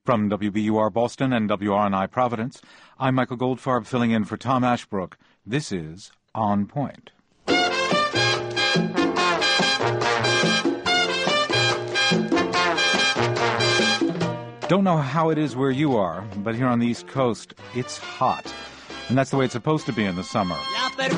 From WBUR Boston and WRNI Providence, I'm Michael Goldfarb filling in for Tom Ashbrook. This is On Point. Don't know how it is where you are, but here on the East Coast, it's hot. And that's the way it's supposed to be in the summer. But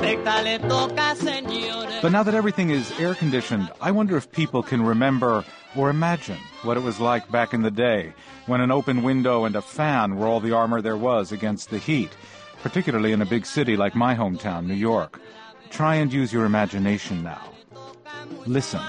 now that everything is air-conditioned, I wonder if people can remember or imagine what it was like back in the day when an open window and a fan were all the armor there was against the heat, particularly in a big city like my hometown, New York. Try and use your imagination now. Listen.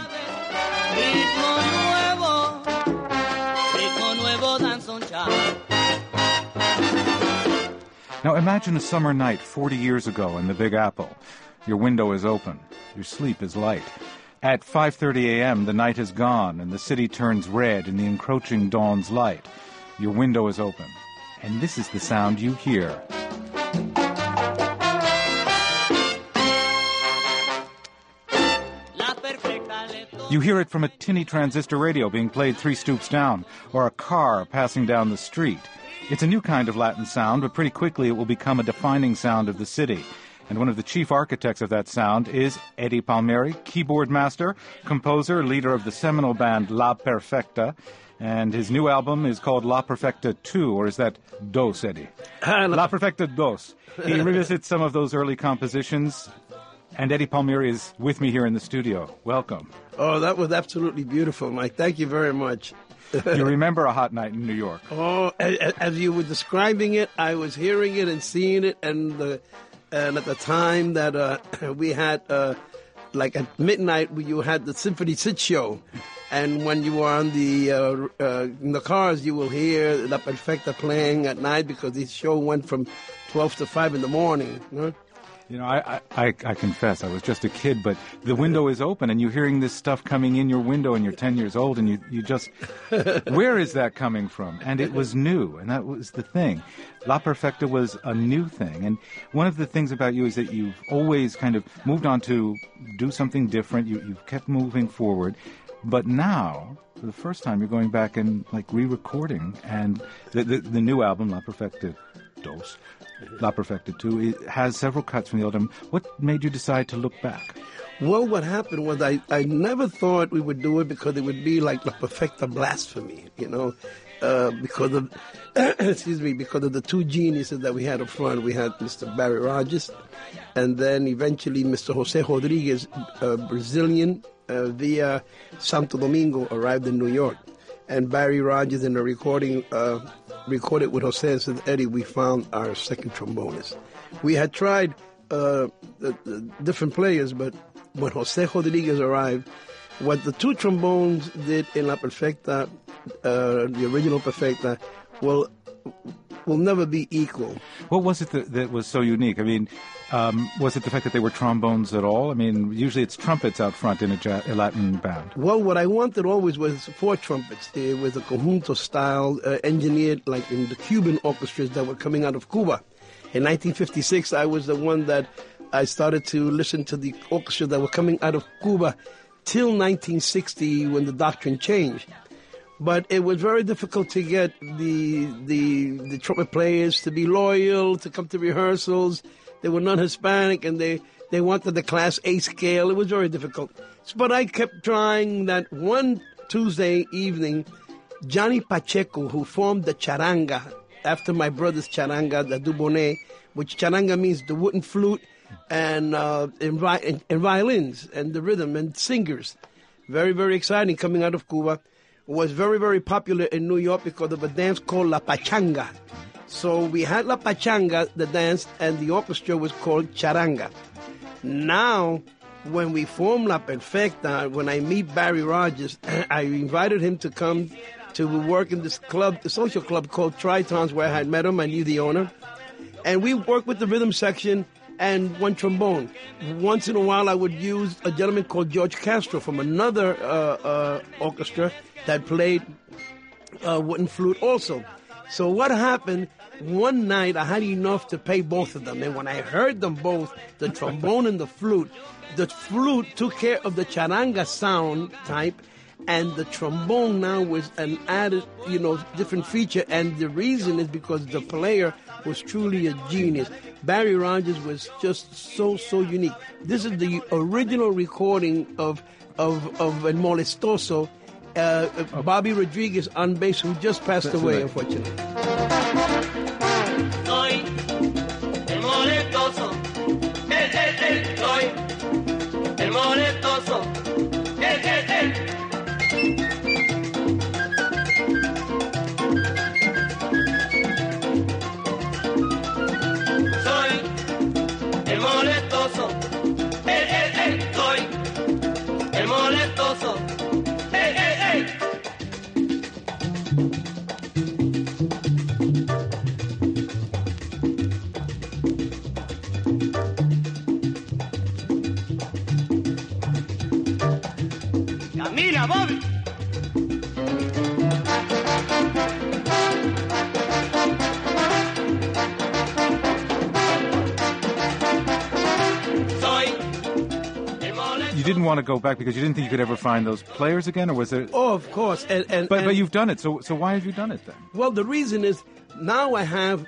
Now imagine a summer night 40 years ago in the Big Apple. Your window is open. Your sleep is light. At 5:30 a.m., the night is gone, and the city turns red in the encroaching dawn's light. Your window is open, and this is the sound you hear. You hear it from a tinny transistor radio being played 3 stoops down, or a car passing down the street. It's a new kind of Latin sound, but pretty quickly it will become a defining sound of the city. And one of the chief architects of that sound is Eddie Palmieri, keyboard master, composer, leader of the seminal band La Perfecta. And his new album is called La Perfecta 2, or is that Dos, Eddie? La Perfecta Dos. He revisits some of those early compositions. And Eddie Palmieri is with me here in the studio. Welcome. Oh, that was absolutely beautiful, Mike. Thank you very much. You remember a hot night in New York? Oh, as you were describing it, I was hearing it and seeing it, and at the time that we had, like at midnight, you had the Symphony 6 show, and when you were on in the cars, you will hear La Perfecta playing at night because this show went from 12 to 5 in the morning. You know? You know, I confess, I was just a kid, but the window is open, and you're hearing this stuff coming in your window, and you're 10 years old, and you just, where is that coming from? And it was new, and that was the thing. La Perfecta was a new thing, and one of the things about you is that you've always kind of moved on to do something different. You've kept moving forward, but now, for the first time, you're going back and, like, re-recording, and the new album, La Perfecta Dos, La Perfecta 2, it has several cuts from the old album. What made you decide to look back? Well, what happened was I never thought we would do it because it would be like La Perfecta blasphemy, you know, because of because of the 2 geniuses that we had up front. We had Mr. Barry Rogers, and then eventually Mr. Jose Rodriguez, Brazilian, via Santo Domingo, arrived in New York. And Barry Rogers in the recording recorded with Jose and said, Eddie, we found our second trombonist. We had tried the different players, but when Jose Rodriguez arrived, what the 2 trombones did in La Perfecta, the original Perfecta, will never be equal. What was it that was so unique? I mean, was it the fact that they were trombones at all? I mean, usually it's trumpets out front in a Latin band. Well, what I wanted always was 4 trumpets. It was a conjunto style, engineered like in the Cuban orchestras that were coming out of Cuba. In 1956, I was the one that I started to listen to the orchestras that were coming out of Cuba till 1960 when the doctrine changed. But it was very difficult to get the trumpet players to be loyal, to come to rehearsals. They were non-Hispanic, and they wanted the Class A scale. It was very difficult. But I kept trying. That one Tuesday evening, Johnny Pacheco, who formed the charanga, after my brother's charanga, the Dubonnet, which charanga means the wooden flute and violins and the rhythm and singers. Very, very exciting coming out of Cuba. Was very, very popular in New York because of a dance called La Pachanga. So we had La Pachanga, the dance, and the orchestra was called Charanga. Now, when we formed La Perfecta, when I meet Barry Rogers, I invited him to come to work in this club, the social club called Tritons, where I had met him. I knew the owner. And we worked with the rhythm section and 1 trombone. Once in a while, I would use a gentleman called George Castro from another orchestra that played wooden flute also. So what happened, one night I had enough to pay both of them. And when I heard them both, the trombone and the flute took care of the charanga sound type, and the trombone now was an added, different feature. And the reason is because the player was truly a genius. Barry Rogers was just so unique. This is the original recording of El Molestoso, Bobby Rodriguez on bass, who just passed away, unfortunately. Soy el molestoso, soy el molestoso, Soy el molestoso, soy el molestoso, Camila, Bobby. You didn't want to go back because you didn't think you could ever find those players again, or was there? Oh, of course. But you've done it. So why have you done it then? Well, the reason is now I have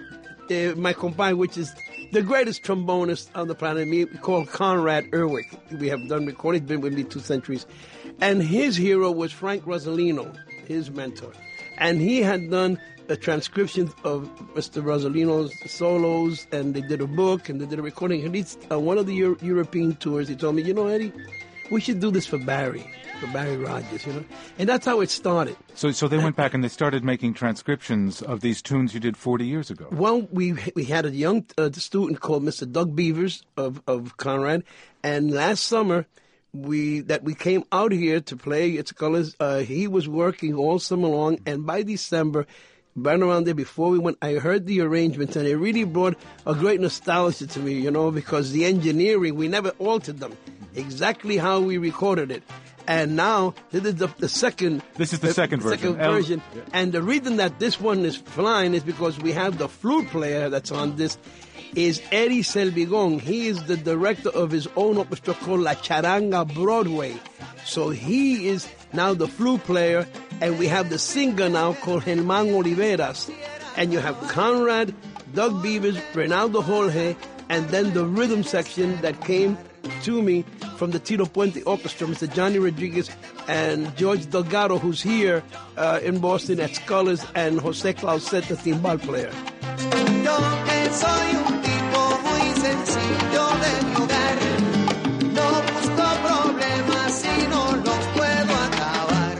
my companion, which is the greatest trombonist on the planet, called Conrad Erwick. We have done recording. He's been with me 2 centuries. And his hero was Frank Rosalino, his mentor. And he had done a transcription of Mr. Rosalino's solos, and they did a book, and they did a recording. And he's one of the European tours, he told me, Eddie, we should do this for Barry Rogers, And that's how it started. So they went back and they started making transcriptions of these tunes you did 40 years ago. Well, we had a young student called Mr. Doug Beavers of Conrad, and last summer we came out here to play It's Colors. He was working all summer long, and by December, right around there before we went, I heard the arrangements, and it really brought a great nostalgia to me, because the engineering, we never altered them. Exactly how we recorded it. And now, this is the second... This is the second version. Yeah. And the reason that this one is flying is because we have the flute player that's on this, is Eddie Selvigon. He is the director of his own orchestra called La Charanga Broadway. So he is now the flute player, and we have the singer now called Germán Oliveras. And you have Conrad, Doug Beavers, Reynaldo Jorge, and then the rhythm section that came to me from the Tito Puente Orchestra, Mr. Johnny Rodriguez and George Delgado, who's here in Boston at Scholars, and Jose Clauset, the timbal player. Yo que soy un tipo muy sencillo de mi hogar, no busco problemas si no los puedo acabar.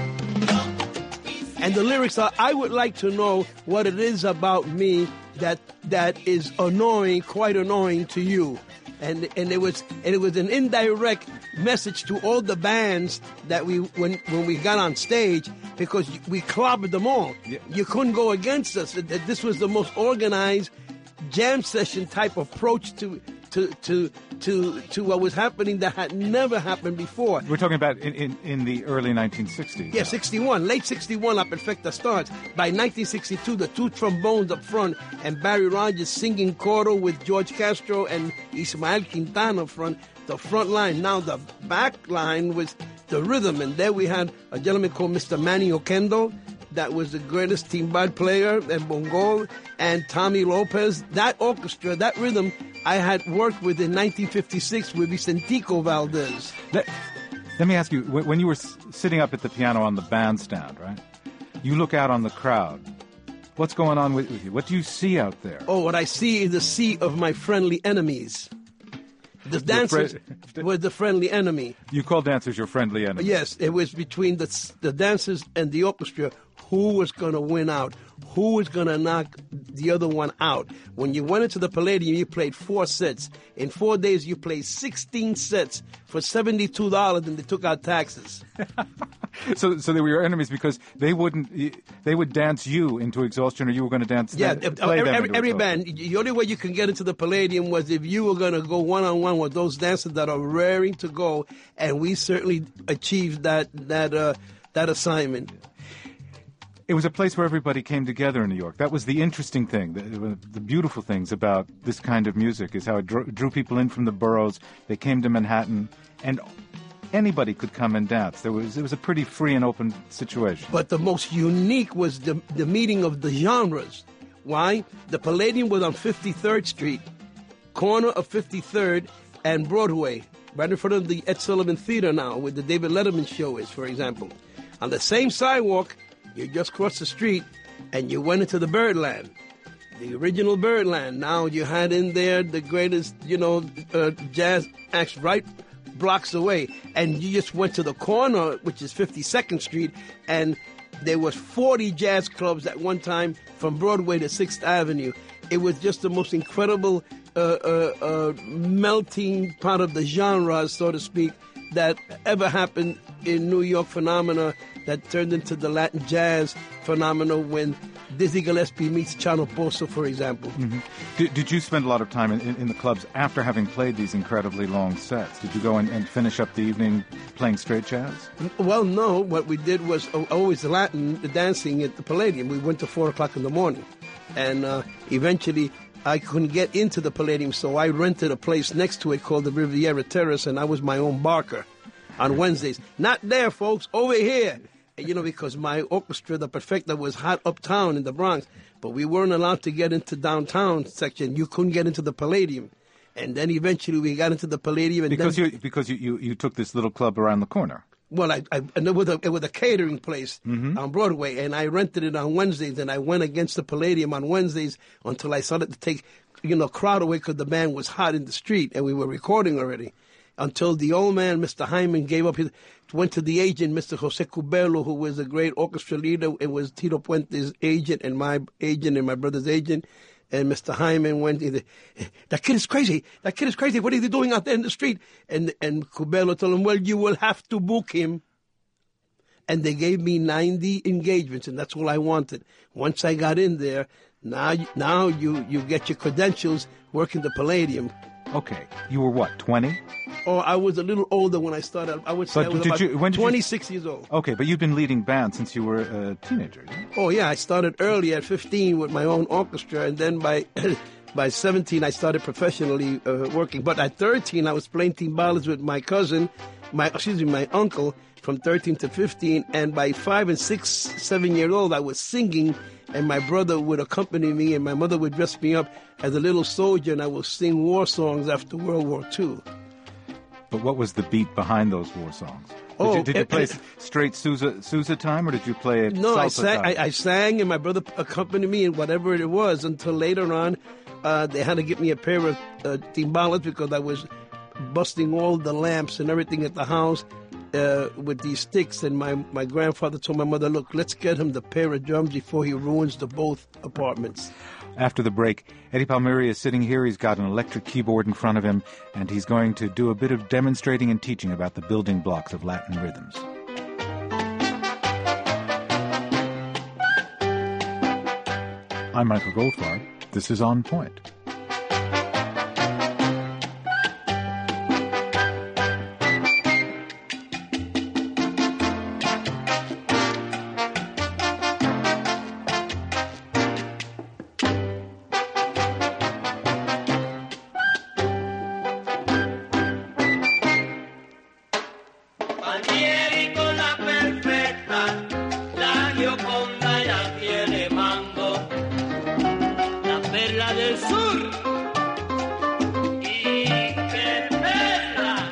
And the lyrics are, I would like to know what it is about me that is annoying, quite annoying to you. And it was an indirect message to all the bands that when we got on stage, because we clobbered them all. Yeah. You couldn't go against us. This was the most organized jam session type approach to what was happening that had never happened before. We're talking about in the early 1960s. Yeah, 61. Late 61, La Perfecta starts. By 1962, the 2 trombones up front and Barry Rogers singing coro with George Castro and Ismael Quintana front, the front line. Now the back line was the rhythm, and there we had a gentleman called Mr. Manny Oquendo, that was the greatest timbal player, and bongo, and Tommy Lopez. That orchestra, that rhythm, I had worked with in 1956 with Vicentico Valdez. Let me ask you, when you were sitting up at the piano on the bandstand, right? You look out on the crowd. What's going on with you? What do you see out there? Oh, what I see is the sea of my friendly enemies. The dancers were the friendly enemy. You call dancers your friendly enemy? Yes, it was between the dancers and the orchestra. Who was going to win out? Who was going to knock the other one out? When you went into the Palladium, you played 4 sets. In 4 days, you played 16 sets for $72, and they took out taxes. So they were your enemies because they would dance you into exhaustion, or you were going to dance them, play them into every exhaustion. band. The only way you can get into the Palladium was if you were going to go one-on-one with those dancers that are raring to go, and we certainly achieved that assignment. It was a place where everybody came together in New York. That was the interesting thing. The beautiful things about this kind of music is how it drew people in from the boroughs. They came to Manhattan, and anybody could come and dance. It was a pretty free and open situation. But the most unique was the meeting of the genres. Why? The Palladium was on 53rd Street, corner of 53rd and Broadway, right in front of the Ed Sullivan Theater now, where the David Letterman show is, for example. On the same sidewalk, you just crossed the street, and you went into the Birdland, the original Birdland. Now you had in there the greatest, jazz acts right blocks away, and you just went to the corner, which is 52nd Street, and there was 40 jazz clubs at one time from Broadway to 6th Avenue. It was just the most incredible melting pot of the genres, so to speak, that ever happened in New York phenomena that turned into the Latin jazz phenomena when Dizzy Gillespie meets Chano Pozo, for example. Mm-hmm. Did you spend a lot of time in the clubs after having played these incredibly long sets? Did you go and finish up the evening playing straight jazz? Well, no. What we did was always Latin, the dancing at the Palladium. We went to 4 o'clock in the morning. And eventually I couldn't get into the Palladium, so I rented a place next to it called the Riviera Terrace, and I was my own barker on Wednesdays. Not there, folks, over here. Because my orchestra, the Perfecta, was hot uptown in the Bronx, but we weren't allowed to get into downtown section. You couldn't get into the Palladium. And then eventually we got into the Palladium. And because you took this little club around the corner. Well, it was a catering place on Broadway, and I rented it on Wednesdays, and I went against the Palladium on Wednesdays until I started to take, crowd away because the band was hot in the street, and we were recording already. Until the old man, Mr. Hyman, went to the agent, Mr. Jose Cubelo, who was a great orchestra leader. It was Tito Puente's agent and my brother's agent. And Mr. Hyman went, that kid is crazy. That kid is crazy. What are they doing out there in the street? And Cubelo told him, well, you will have to book him. And they gave me 90 engagements, and that's all I wanted. Once I got in there, now you get your credentials working the Palladium. Okay. You were what, 20? Oh, I was a little older when I started. I would say I was about 26 years old. Okay, but you've been leading bands since you were a teenager, yeah? Oh, yeah. I started early at 15 with my own orchestra, and then by 17 I started professionally working. But at 13 I was playing timbales with my my uncle from 13 to 15, and by 5 and 6, 7 years old I was singing, and my brother would accompany me, and my mother would dress me up as a little soldier, and I would sing war songs after World War II. But what was the beat behind those war songs? Did you play straight Sousa time, or did you play salsa time? I sang, and my brother accompanied me in whatever it was until later on they had to get me a pair of timbales because I was busting all the lamps and everything at the house with these sticks. And my grandfather told my mother, look, let's get him the pair of drums before he ruins the both apartments. After the break, Eddie Palmieri is sitting here. He's got an electric keyboard in front of him, and he's going to do a bit of demonstrating and teaching about the building blocks of Latin rhythms. I'm Michael Goldfarb. This is On Point. Palmieri con la perfecta, la Gioconda ya tiene mango, la perla del sur. ¡Y qué perla!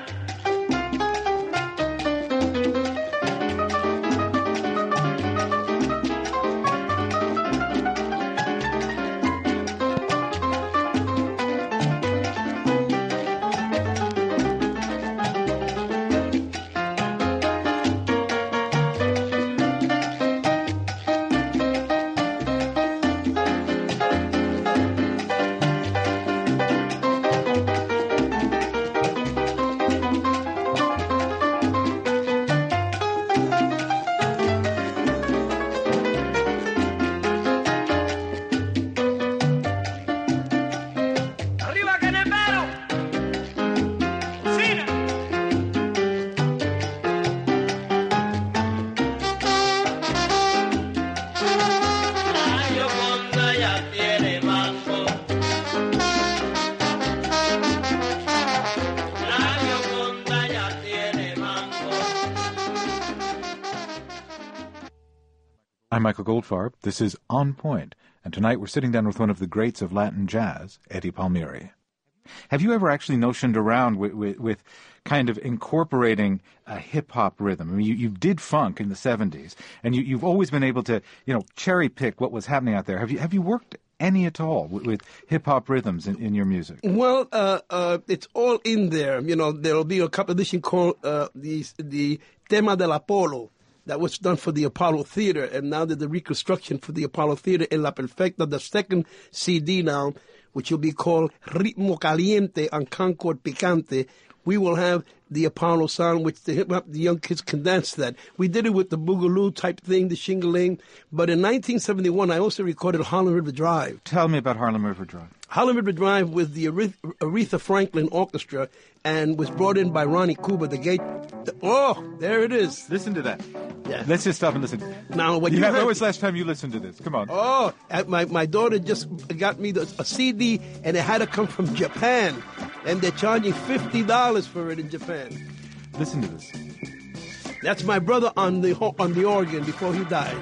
I'm Michael Goldfarb. This is On Point, and tonight we're sitting down with one of the greats of Latin jazz, Eddie Palmieri. Have you ever actually notioned around with kind of incorporating a hip-hop rhythm? I mean, you did funk in the 70s, and you've always been able to, cherry-pick what was happening out there. Have you worked any at all with hip-hop rhythms in your music? Well, it's all in there. There'll be a composition called the Tema del Apollo that was done for the Apollo Theater, and now there's the reconstruction for the Apollo Theater in La Perfecta, the second CD now, which will be called Ritmo Caliente and Concord Picante. We will have the Apollo sound, which the young kids can dance to that. We did it with the Boogaloo type thing, the shingling. But in 1971, I also recorded Harlem River Drive. Tell me about Harlem River Drive. Harlem River Drive with the Aretha Franklin Orchestra and was brought in by Ronnie Cuba, there it is. Listen to that. Yeah. Let's just stop and listen. Now, when when was the last time you listened to this? Come on. Oh, my daughter just got me a CD, and it had to come from Japan. And they're charging $50 for it in Japan. Listen to this. That's my brother on the organ before he died.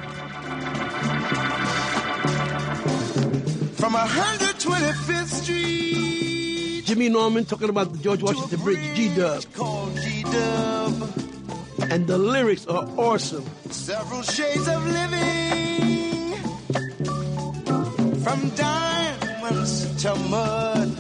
From 125th Street, Jimmy Norman talking about the George Washington Bridge, G-Dub. called G-Dub. And the lyrics are awesome. Several shades of living, from diamonds to mud.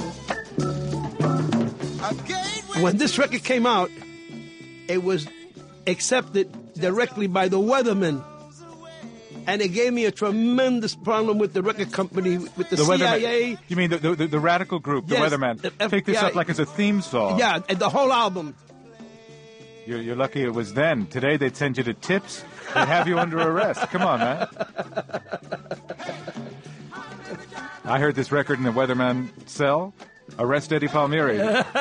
When this record came out, it was accepted directly by the Weathermen. And it gave me a tremendous problem with the record company, with the CIA. Weatherman. You mean the radical group, the Yes, Weatherman? Take this up like it's a theme song. Yeah, and the whole album. You're lucky it was then. Today they'd send you to Tips. They'd have you under arrest. Come on, man. I heard this record in the Weatherman cell. Arrest Eddie Palmieri.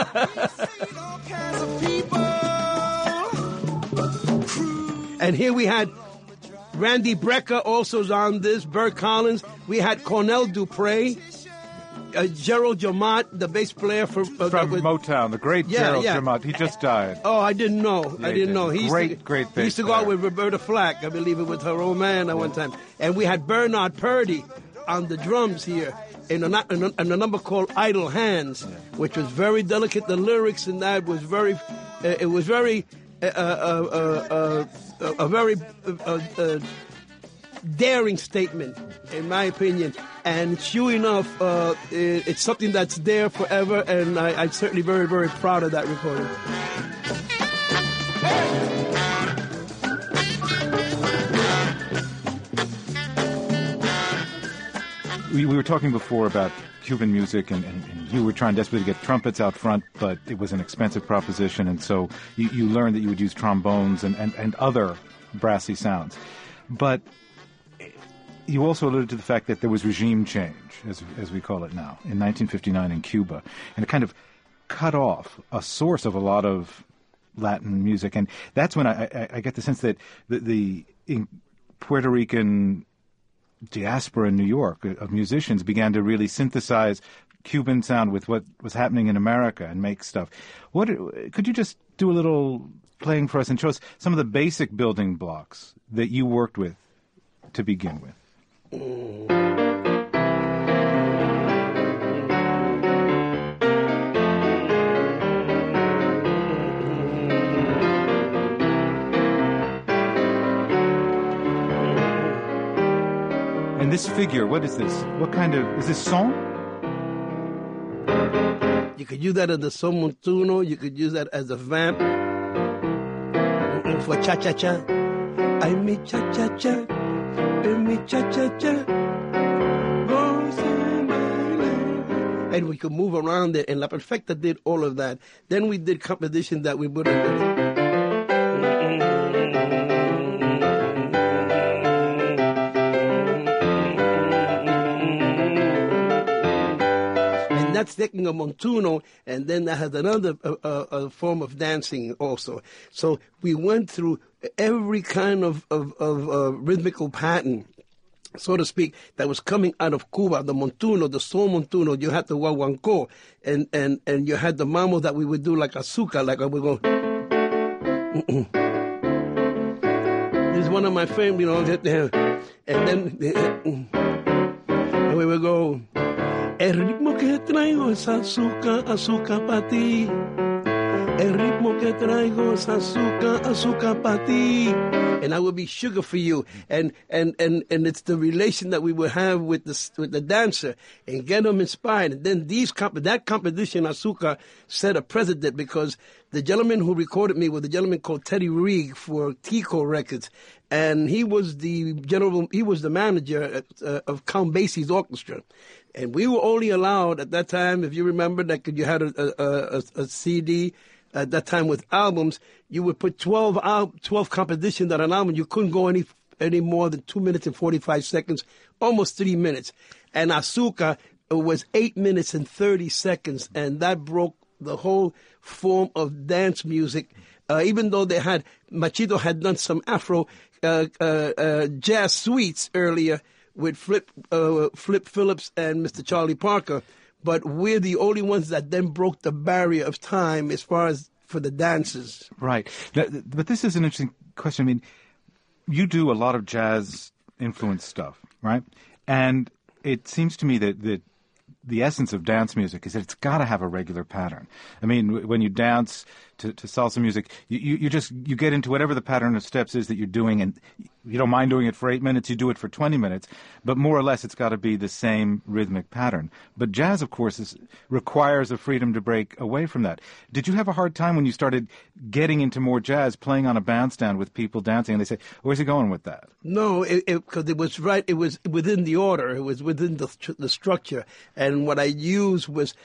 And here we had Randy Brecker also on this, Bert Collins. We had Cornell Dupre, Gerald Jamat, the bass player from Motown, the great Gerald Jamat. He just died. Oh, I didn't know. Yeah, I didn't know. Great He bass used to go out with Roberta Flack, I believe it, with her old man at one time. And we had Bernard Purdy on the drums here in a number called Idle Hands, which was very delicate. The lyrics in that was very, a very daring statement, in my opinion. And sure enough, it's something that's there forever, and I'm certainly very, very proud of that recording. We were talking before about Cuban music, and you were trying desperately to get trumpets out front, but it was an expensive proposition, and so you learned that you would use trombones and other brassy sounds. But you also alluded to the fact that there was regime change, as we call it now, in 1959 in Cuba, and it kind of cut off a source of a lot of Latin music. And that's when I get the sense that the Puerto Rican diaspora in New York of musicians began to really synthesize Cuban sound with what was happening in America and make stuff. Could you just do a little playing for us and show us some of the basic building blocks that you worked with to begin with? And this figure, what is this? What kind of, is this son? You could use that as the son montuno. You could use that as a vamp. For cha-cha-cha. Ay, mi cha-cha-cha. Ay, mi cha-cha-cha. And we could move around it. And La Perfecta did all of that. Then we did composition that we put in. That's taking a montuno, and then that has another form of dancing also. So we went through every kind of rhythmical pattern, so to speak, that was coming out of Cuba. The montuno, the soul montuno, you had the guaguancó, and you had the mambo that we would do like azúcar, like we go. is one of my favorite, you know, and then we will go. El ritmo que traigo es azúcar, azúcar para ti. El ritmo que traigo es azúcar, azúcar para ti. And I will be sugar for you. And it's the relation that we will have with the dancer and get them inspired. And then that competition, Azúcar, set a precedent because the gentleman who recorded me was a gentleman called Teddy Reeg for Tico Records. And he was the manager of Count Basie's orchestra. And we were only allowed at that time, if you remember, that you had a CD at that time with albums, you would put 12 compositions on an album. You couldn't go any more than 2 minutes and 45 seconds, almost 3 minutes. And Azúcar was 8 minutes and 30 seconds, and that broke the whole form of dance music. Even though Machito had done some Afro jazz suites earlier with Flip Phillips and Mr. Charlie Parker, but we're the only ones that then broke the barrier of time as far as for the dances. Right. But this is an interesting question. I mean, you do a lot of jazz-influenced stuff, right? And it seems to me that the essence of dance music is that it's got to have a regular pattern. I mean, when you dance to salsa music, you get into whatever the pattern of steps is that you're doing, and you don't mind doing it for 8 minutes, you do it for 20 minutes, but more or less it's got to be the same rhythmic pattern. But jazz, of course, requires a freedom to break away from that. Did you have a hard time when you started getting into more jazz, playing on a bandstand with people dancing, and they say, where's he going with that? No, because it was right, it was within the order, it was within the structure, and what I used was,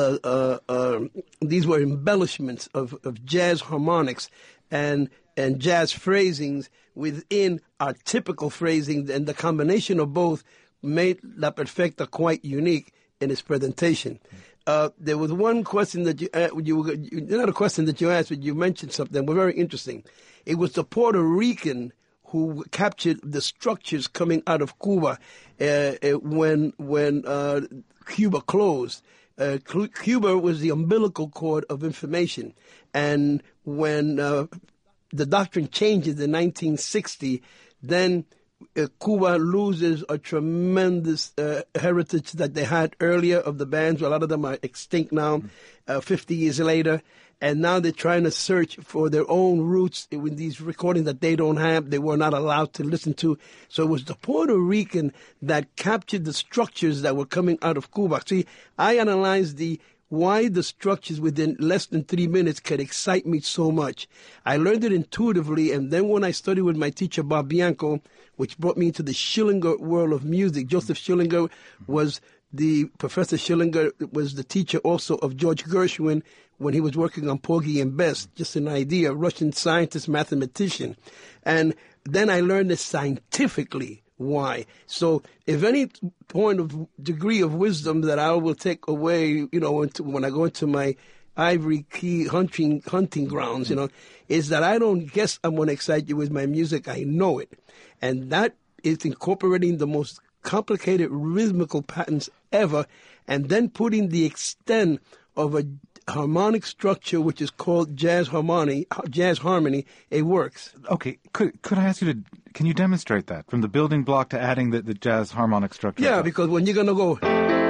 these were embellishments of jazz harmonics and jazz phrasings within our typical phrasing, and the combination of both made La Perfecta quite unique in its presentation. There was one question that not a question that you asked, but you mentioned something very interesting. It was the Puerto Rican who captured the structures coming out of Cuba when Cuba closed. Cuba was the umbilical cord of information, and when the doctrine changes in 1960, then Cuba loses a tremendous heritage that they had earlier of the bands. A lot of them are extinct now, 50 years later. And now they're trying to search for their own roots with these recordings that they don't have, they were not allowed to listen to. So it was the Puerto Rican that captured the structures that were coming out of Cuba. See, I analyzed why the structures within less than 3 minutes could excite me so much. I learned it intuitively, and then when I studied with my teacher, Bob Bianco, which brought me into the Schillinger world of music. Joseph Schillinger Professor Schillinger was the teacher also of George Gershwin when he was working on Porgy and Bess, just an idea, Russian scientist, mathematician. And then I learned this scientifically. Why? So if any point of degree of wisdom that I will take away, when I go into my Ivory Key hunting grounds, is that I don't guess I'm going to excite you with my music. I know it. And that is incorporating the most complicated rhythmical patterns ever, and then putting the extent of a harmonic structure which is called jazz harmony, it works. Okay, could I ask you can you demonstrate that from the building block to adding the jazz harmonic structure? Yeah, because when you're going to go...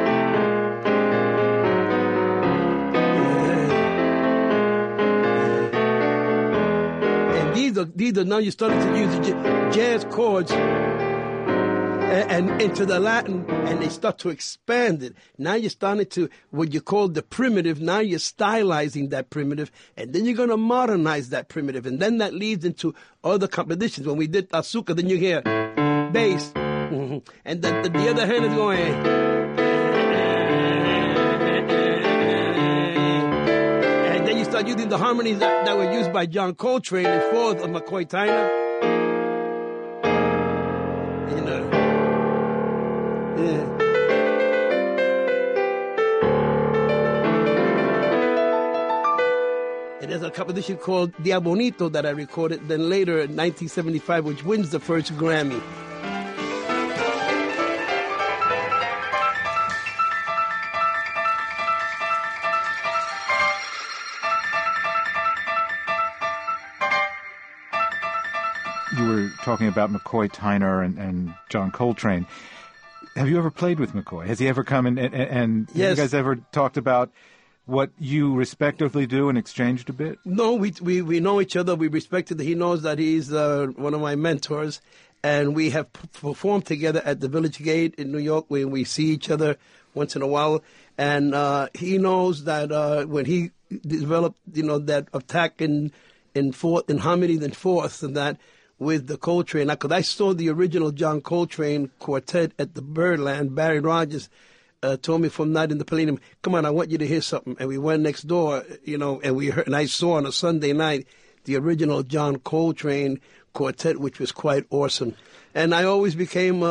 and these are now you're starting to use jazz chords and into the Latin, and they start to expand it. Now you're starting to, what you call the primitive, now you're stylizing that primitive, and then you're going to modernize that primitive, and then that leads into other compositions. When we did Azúcar, then you hear bass, and then the other hand is going... and then you start using the harmonies that were used by John Coltrane and fourth of McCoy Tyner. There's a composition called Dia Bonito that I recorded then later in 1975, which wins the first Grammy. You were talking about McCoy Tyner and John Coltrane. Have you ever played with McCoy? Has he ever come and Yes. have you guys ever talked about what you respectively do and exchanged a bit? No, we know each other. We respect it. He knows that he's one of my mentors. And we have performed together at the Village Gate in New York, where we see each other once in a while. And he knows that when he developed, that attack in harmony and fourths, and that with the Coltrane. Because I saw the original John Coltrane quartet at the Birdland. Barry Rogers told me from night in the Palladium, "Come on, I want you to hear something." And we went next door, and we heard. And I saw on a Sunday night the original John Coltrane quartet, which was quite awesome. And I always became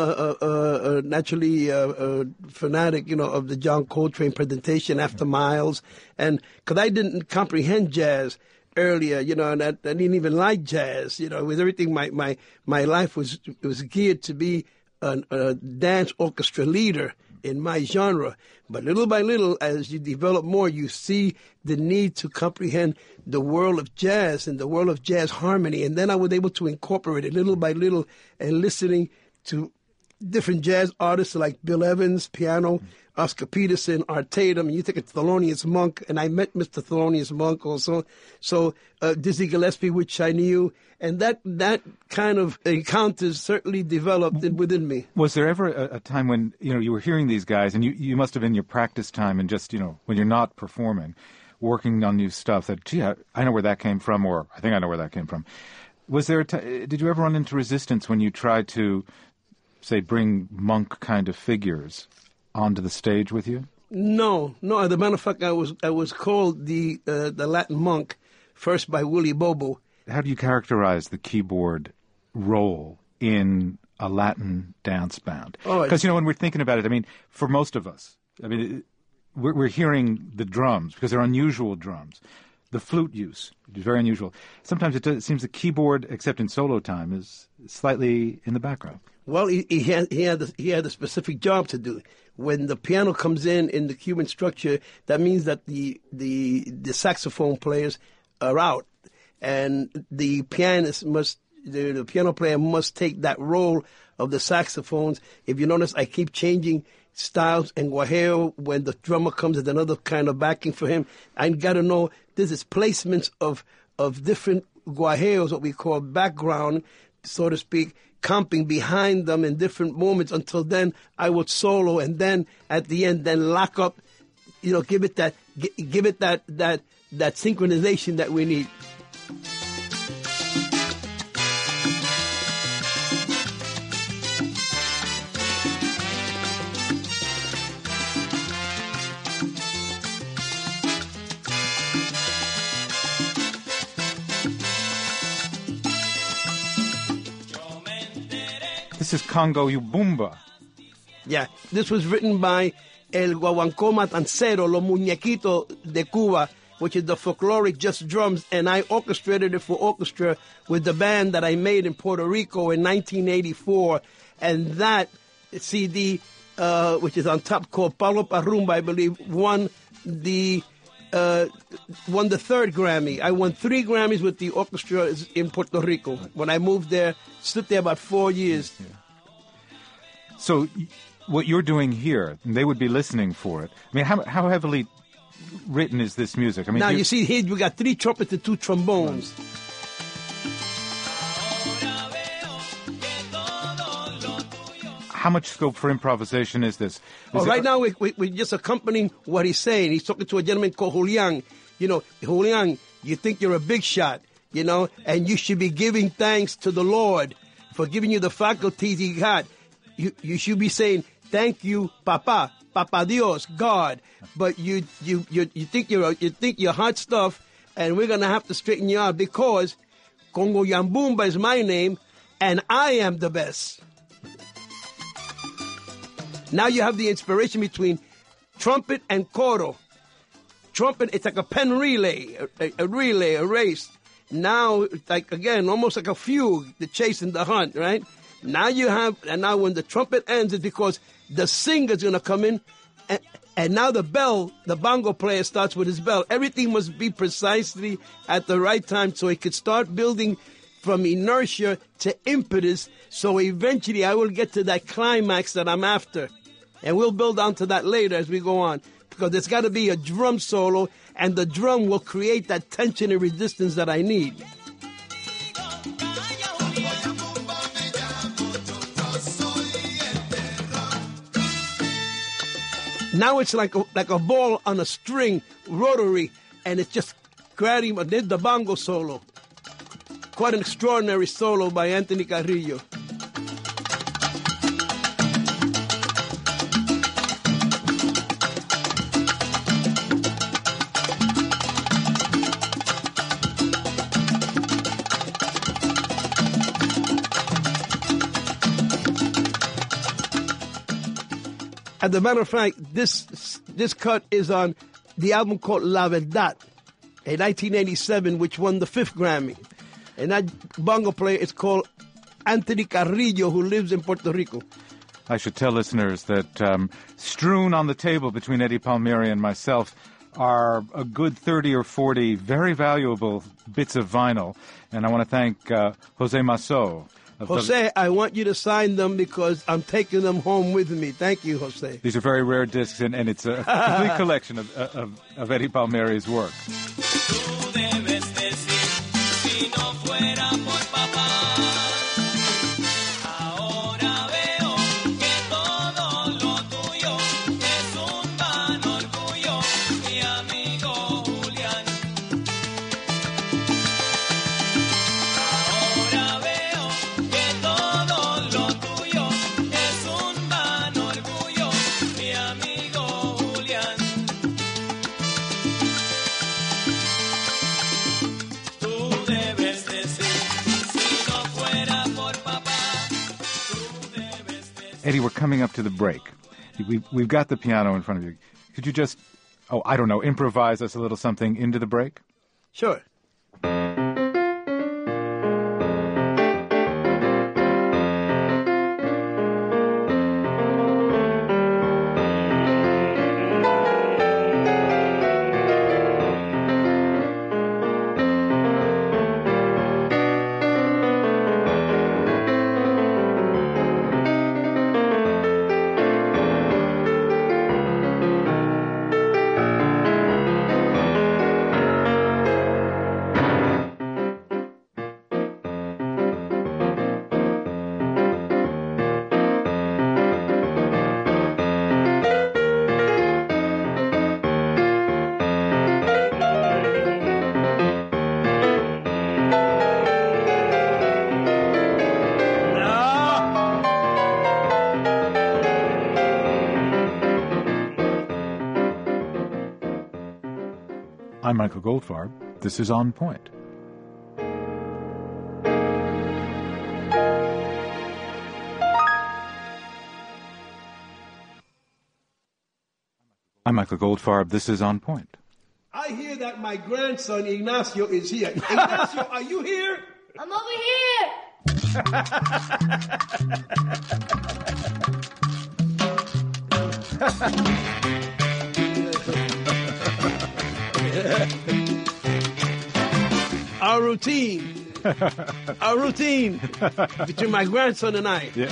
naturally a fanatic, of the John Coltrane presentation after Miles. And because I didn't comprehend jazz earlier, and I didn't even like jazz, with everything, my life was geared to be a dance orchestra leader in my genre. But little by little, as you develop more, you see the need to comprehend the world of jazz and the world of jazz harmony. And then I was able to incorporate it little by little, and listening to different jazz artists like Bill Evans, piano, Oscar Peterson, Art Tatum. You take a Thelonious Monk, and I met Mr. Thelonious Monk also. So Dizzy Gillespie, which I knew. And that kind of encounters certainly developed within me. Was there ever a time when, you were hearing these guys, and you must have in your practice time and just, when you're not performing, working on new stuff, that, gee, I know where that came from, or I think I know where that came from. Was there did you ever run into resistance when you tried to, say, bring monk kind of figures onto the stage with you? No. As a matter of fact, I was called the Latin monk first by Willie Bobo. How do you characterize the keyboard role in a Latin dance band? Because, when we're thinking about it, for most of us, we're hearing the drums because they're unusual drums. The flute use is very unusual. Sometimes it seems the keyboard, except in solo time, is slightly in the background. Well, he had a specific job to do. When the piano comes in the Cuban structure, that means that the saxophone players are out. And the pianist the piano player must take that role of the saxophones. If you notice, I keep changing styles and guajeo. When the drummer comes with another kind of backing for him, I got to know this is placements of different guajeos, what we call background, so to speak, comping behind them in different moments. Until then, I would solo, and then at the end, then lock up, give it that synchronization that we need. This is Congo Ubumba. Yeah, this was written by El Guaguancó Matancero, Los Muñequitos de Cuba, which is the folkloric just drums, and I orchestrated it for orchestra with the band that I made in Puerto Rico in 1984. And that CD, which is on top, called Palo Parrumba, I believe, won the third Grammy. I won 3 Grammys with the orchestra in Puerto Rico. When I moved there, stood there about 4 years. Yeah. So what you're doing here, they would be listening for it. How heavily written is this music? Now, you see here, we got 3 trumpets and 2 trombones. How much scope for improvisation is this? Right now, we're just accompanying what he's saying. He's talking to a gentleman called Julian. Julian, you think you're a big shot, and you should be giving thanks to the Lord for giving you the faculties he got. You should be saying, thank you, Papa Dios, God. But you think you're hot stuff, and we're gonna have to straighten you out because Congo Yambumba is my name, and I am the best. Now you have the inspiration between trumpet and coro. Trumpet, it's like a pen relay, a relay, a race. Now, almost like a fugue, the chase and the hunt, right? Now now when the trumpet ends, it's because the singer's going to come in, and now the bongo player starts with his bell. Everything must be precisely at the right time so he could start building from inertia to impetus, so eventually I will get to that climax that I'm after. And we'll build onto that later as we go on, because there's got to be a drum solo, and the drum will create that tension and resistance that I need. Now it's like a ball on a string, rotary, and it's just creating the bongo solo. Quite an extraordinary solo by Anthony Carrillo. As a matter of fact, this cut is on the album called La Verdad in 1987, which won the 5th Grammy. And that bongo player is called Anthony Carrillo, who lives in Puerto Rico. I should tell listeners that strewn on the table between Eddie Palmieri and myself are a good 30 or 40 very valuable bits of vinyl. And I want to thank Jose Masso. Jose, I want you to sign them because I'm taking them home with me. Thank you, Jose. These are very rare discs, and it's a complete collection of Eddie Palmieri's work. Eddie, we're coming up to the break. We've got the piano in front of you. Could you just, improvise us a little something into the break? Sure. I'm Michael Goldfarb. This is On Point. I'm Michael Goldfarb. This is On Point. I hear that my grandson Ignacio is here. Ignacio, are you here? I'm over here. Our routine between my grandson and I. Yeah.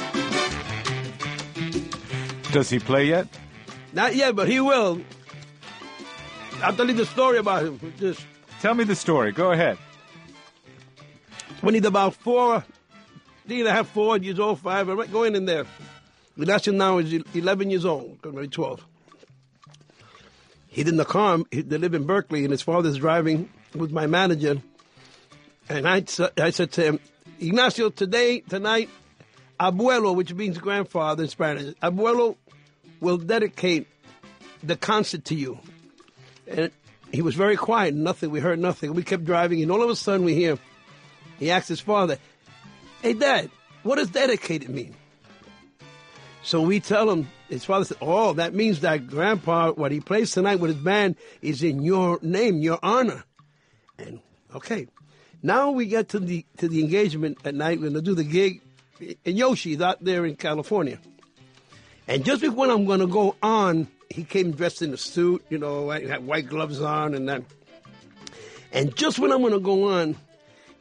Does he play yet? Not yet, but he will. I'll tell you the story about him. Just tell me the story. Go ahead. When he's about 4 years old, 5, I'm going in there. Ignacio now is 11 years old, maybe 12. He's in the car. They live in Berkeley, and his father's driving with my manager. And I said to him, Ignacio, tonight, abuelo, which means grandfather in Spanish, abuelo will dedicate the concert to you. And he was very quiet, nothing. We heard nothing. We kept driving, and all of a sudden we hear, he asked his father, hey, Dad, what does dedicated mean? So we tell him, his father said, oh, that means that Grandpa, what he plays tonight with his band is in your name, your honor. And, okay. Now we get to the engagement at night. We're going to do the gig in Yoshi's out there in California. And just before I'm going to go on, he came dressed in a suit, had white gloves on and that. And just when I'm going to go on,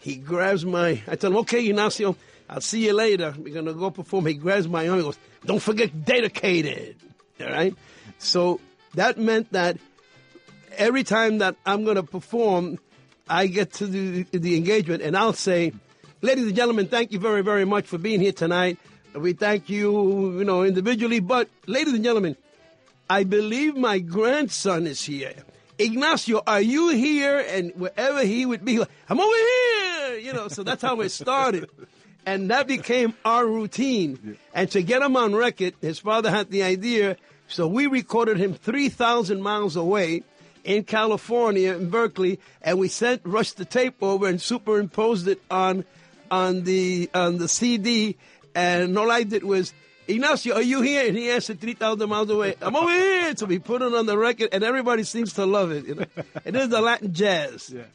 He grabs I tell him, okay, Ignacio, I'll see you later. We're going to go perform. He grabs my arm. He goes, don't forget dedicated. All right? So that meant that every time that I'm going to perform, I get to do the engagement, and I'll say, ladies and gentlemen, thank you very, very much for being here tonight. We thank you, individually. But, ladies and gentlemen, I believe my grandson is here. Ignacio, are you here? And wherever he would be, I'm over here. So that's how it started. And that became our routine. Yeah. And to get him on record, his father had the idea. So we recorded him 3,000 miles away in California, in Berkeley, and we rushed the tape over and superimposed it on the CD. And all I did was, Ignacio, are you here? And he answered 3,000 miles away. I'm over here. So we put it on the record, and everybody seems to love it. It is the Latin jazz. Yeah.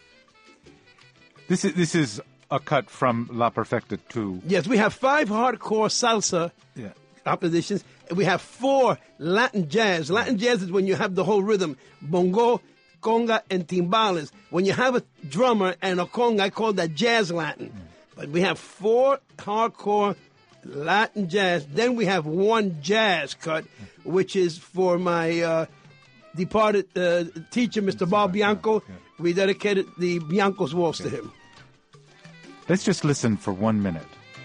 This is a cut from La Perfecta 2. Yes, we have 5 hardcore salsa compositions. We have 4 Latin jazz. Latin jazz is when you have the whole rhythm, bongo, conga, and timbales. When you have a drummer and a conga, I call that jazz Latin. But we have 4 hardcore Latin jazz. Then we have 1 jazz cut, which is for my departed teacher, Mr. Bob Bianco. Yeah. We dedicated the Bianco's Waltz to him. Let's just listen for 1 minute.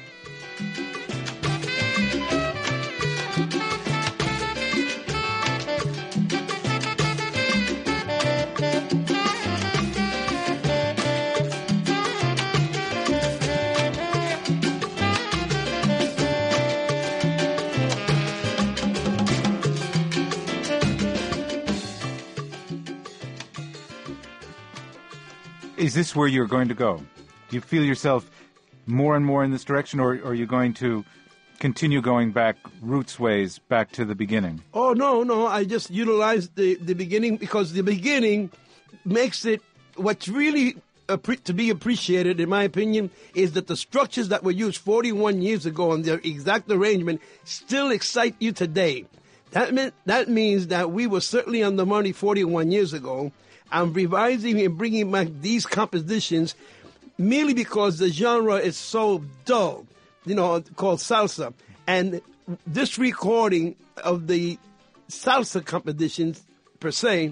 Is this where you're going to go? Do you feel yourself more and more in this direction, or are you going to continue going back roots ways, back to the beginning? Oh, no. I just utilize the beginning because the beginning makes it what's really to be appreciated, in my opinion, is that the structures that were used 41 years ago and their exact arrangement still excite you today. That means that we were certainly on the money 41 years ago. I'm revising and bringing back these compositions merely because the genre is so dull, called salsa. And this recording of the salsa compositions, per se,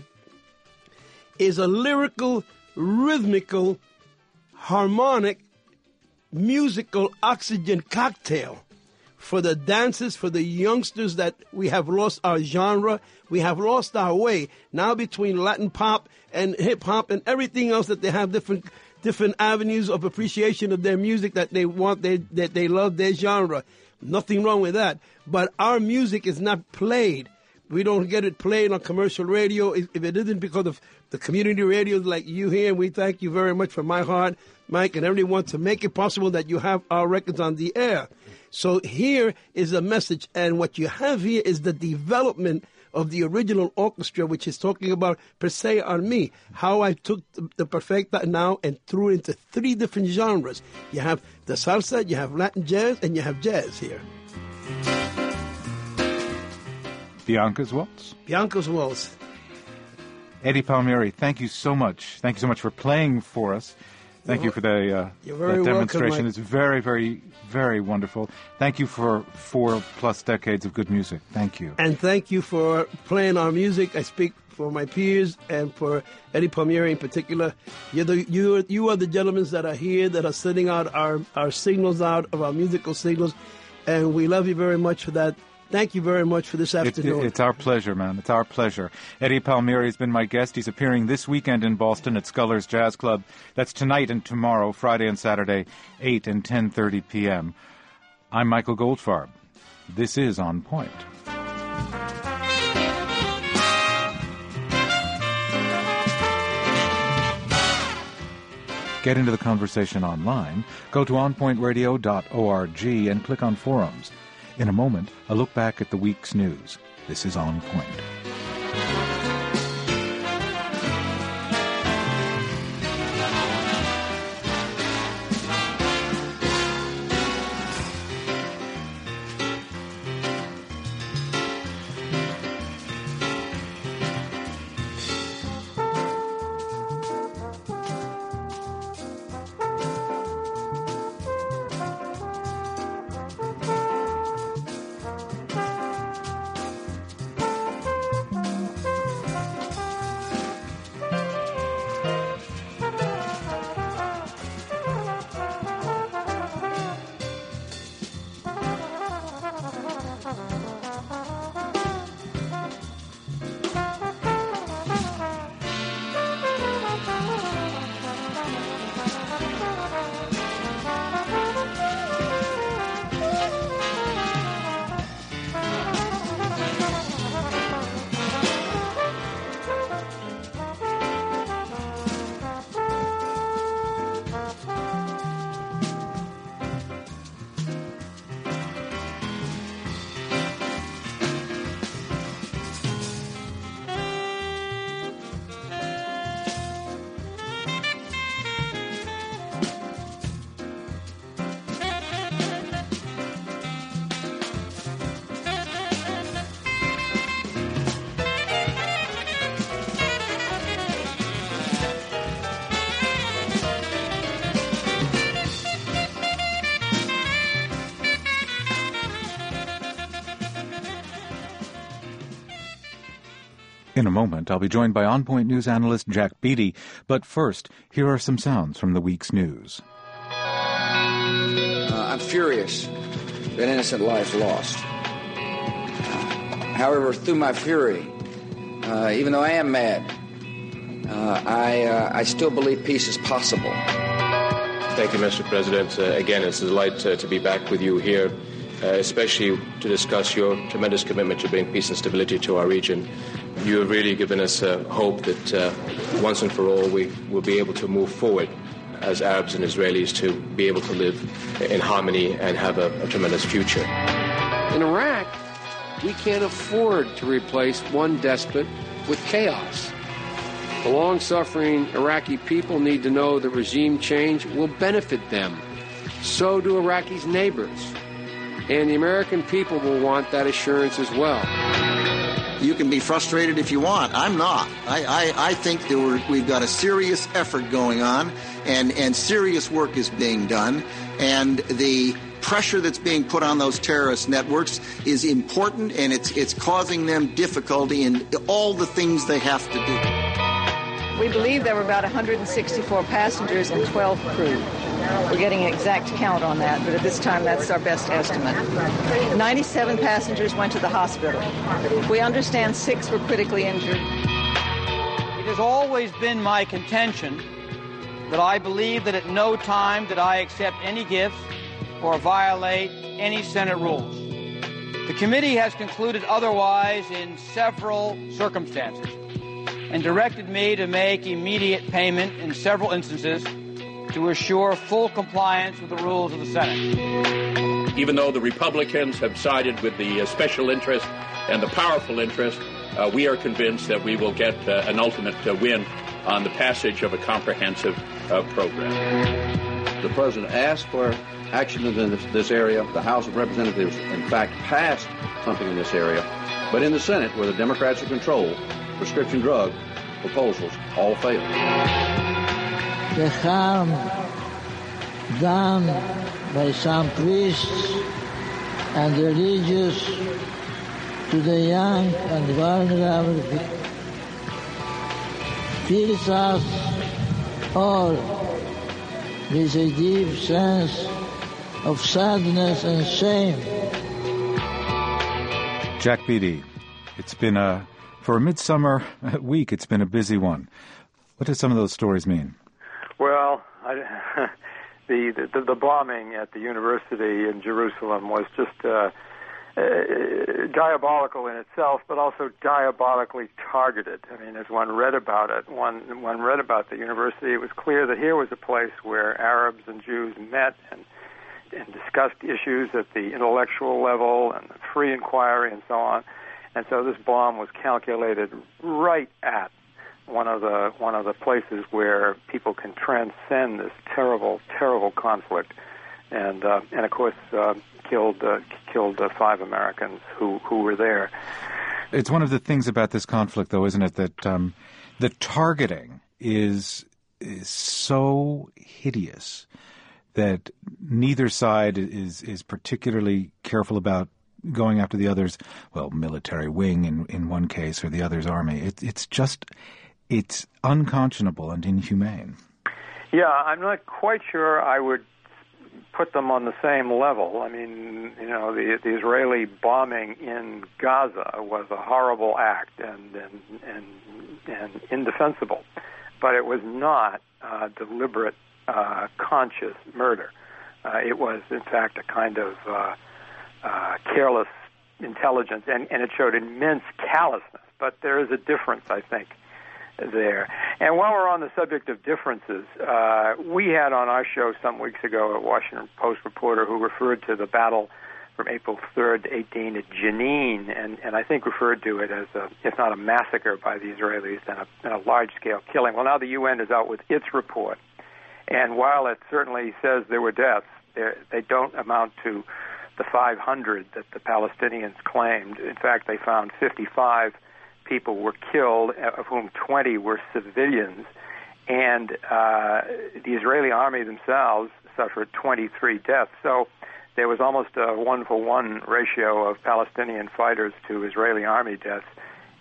is a lyrical, rhythmical, harmonic, musical oxygen cocktail for the dancers, for the youngsters that we have lost our genre, we have lost our way. Now between Latin pop and hip hop and everything else that they have different avenues of appreciation of their music that they want, that they love their genre. Nothing wrong with that. But our music is not played. We don't get it played on commercial radio. If it isn't because of the community radios like you here, and we thank you very much from my heart, Mike, and everyone to make it possible that you have our records on the air. So here is a message, and what you have here is the development of the original orchestra, which is talking about per se on me, how I took the perfecta now and threw it into 3 different genres. You have the salsa, you have Latin jazz, and you have jazz here. Bianco's Waltz? Bianco's Waltz. Eddie Palmieri, thank you so much. Thank you so much for playing for us. Thank you for that demonstration. Welcome, it's very, very, very wonderful. Thank you for 4+ decades of good music. Thank you. And thank you for playing our music. I speak for my peers and for Eddie Palmieri in particular. You are the gentlemen that are here, that are sending out our signals out of our musical signals. And we love you very much for that. Thank you very much for this afternoon. It's our pleasure, man. It's our pleasure. Eddie Palmieri has been my guest. He's appearing this weekend in Boston at Scullers Jazz Club. That's tonight and tomorrow, Friday and Saturday, 8 and 10:30 p.m. I'm Michael Goldfarb. This is On Point. Get into the conversation online. Go to onpointradio.org and click on forums. In a moment, a look back at the week's news. This is On Point. In a moment, I'll be joined by On Point News analyst Jack Beatty. But first, here are some sounds from the week's news. I'm furious that innocent lives lost. However, through my fury, even though I am mad, I still believe peace is possible. Thank you, Mr. President. Again, it's a delight to be back with you here, especially to discuss your tremendous commitment to bring peace and stability to our region. You have really given us hope that once and for all we will be able to move forward as Arabs and Israelis to be able to live in harmony and have a tremendous future. In Iraq, we can't afford to replace one despot with chaos. The long-suffering Iraqi people need to know that regime change will benefit them. So do Iraqi's neighbors. And the American people will want that assurance as well. You can be frustrated if you want. I'm not. I think that we've got a serious effort going on, and serious work is being done. And the pressure that's being put on those terrorist networks is important, and it's causing them difficulty in all the things they have to do. We believe there were about 164 passengers and 12 crew. We're getting an exact count on that, but at this time that's our best estimate. 97 passengers went to the hospital. We understand 6 were critically injured. It has always been my contention that I believe that at no time did I accept any gifts or violate any Senate rules. The committee has concluded otherwise in several circumstances and directed me to make immediate payment in several instances to assure full compliance with the rules of the Senate. Even though the Republicans have sided with the special interest and the powerful interest, we are convinced that we will get an ultimate win on the passage of a comprehensive program. The President asked for action in this area. The House of Representatives, in fact, passed something in this area. But in the Senate, where the Democrats are controlled, prescription drug proposals all failed. The harm done by some priests and religious to the young and vulnerable fills us all with a deep sense of sadness and shame. Jack Beatty, it's been for a midsummer week, it's been a busy one. What do some of those stories mean? Well, the bombing at the university in Jerusalem was just diabolical in itself, but also diabolically targeted. I mean, as one read about it, one read about the university, it was clear that here was a place where Arabs and Jews met and discussed issues at the intellectual level and free inquiry and so on. And so this bomb was calculated right at one of the places where people can transcend this terrible, terrible conflict, and of course killed 5 Americans who were there. It's one of the things about this conflict, though, isn't it, that the targeting is so hideous that neither side is particularly careful about going after the other's, well, military wing in one case or the other's army. It's unconscionable and inhumane. Yeah, I'm not quite sure I would put them on the same level. I mean, you know, the Israeli bombing in Gaza was a horrible act and indefensible, but it was not deliberate, conscious murder. It was, in fact, a kind of careless intelligence, and it showed immense callousness. But there is a difference, I think, there. And while we're on the subject of differences, we had on our show some weeks ago a Washington Post reporter who referred to the battle from April 3rd to 18 at Jenin, and I think referred to it as, if not a massacre by the Israelis, then a large-scale killing. Well, now the UN is out with its report, and while it certainly says there were deaths, they don't amount to the 500 that the Palestinians claimed. In fact, they found 55 people were killed, of whom 20 were civilians, and the Israeli army themselves suffered 23 deaths. So there was almost a 1-for-1 ratio of Palestinian fighters to Israeli army deaths,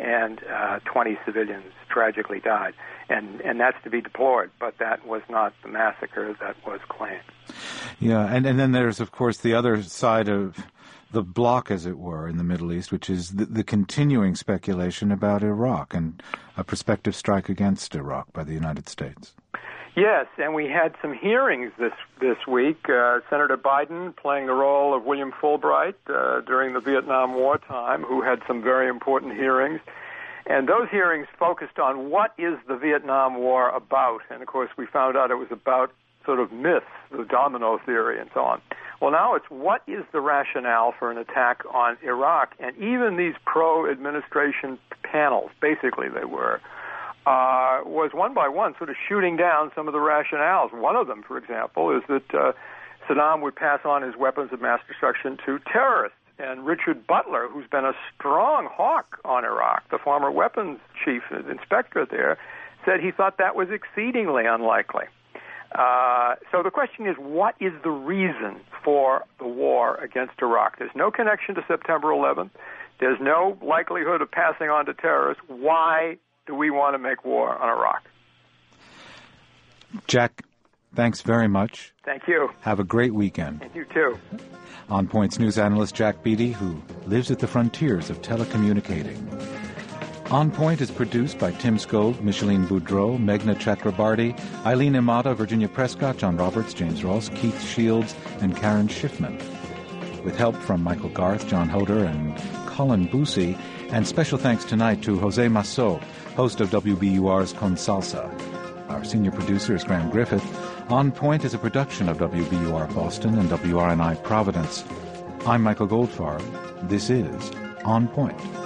and 20 civilians tragically died. And that's to be deplored, but that was not the massacre that was claimed. Yeah, and then there's, of course, the other side of the block, as it were, in the Middle East, which is the continuing speculation about Iraq and a prospective strike against Iraq by the United States. Yes, and we had some hearings this week. Senator Biden playing the role of William Fulbright during the Vietnam War time, who had some very important hearings. And those hearings focused on what is the Vietnam War about. And, of course, we found out it was about sort of myths, the domino theory and so on. Well, now it's what is the rationale for an attack on Iraq? And even these pro-administration panels, basically they were, was one by one sort of shooting down some of the rationales. One of them, for example, is that Saddam would pass on his weapons of mass destruction to terrorists. And Richard Butler, who's been a strong hawk on Iraq, the former weapons chief inspector there, said he thought that was exceedingly unlikely. So the question is, what is the reason for the war against Iraq? There's no connection to September 11th. There's no likelihood of passing on to terrorists. Why do we want to make war on Iraq? Jack, thanks very much. Thank you. Have a great weekend. And you too. On Point's news analyst Jack Beatty, who lives at the frontiers of telecommunicating. On Point is produced by Tim Skov, Micheline Boudreau, Meghna Chakrabarty, Eileen Imada, Virginia Prescott, John Roberts, James Ross, Keith Shields, and Karen Schiffman. With help from Michael Garth, John Hoder, and Colin Boosie, and special thanks tonight to Jose Masso, host of WBUR's Con Salsa. Our senior producer is Graham Griffith. On Point is a production of WBUR Boston and WRNI Providence. I'm Michael Goldfarb. This is On Point.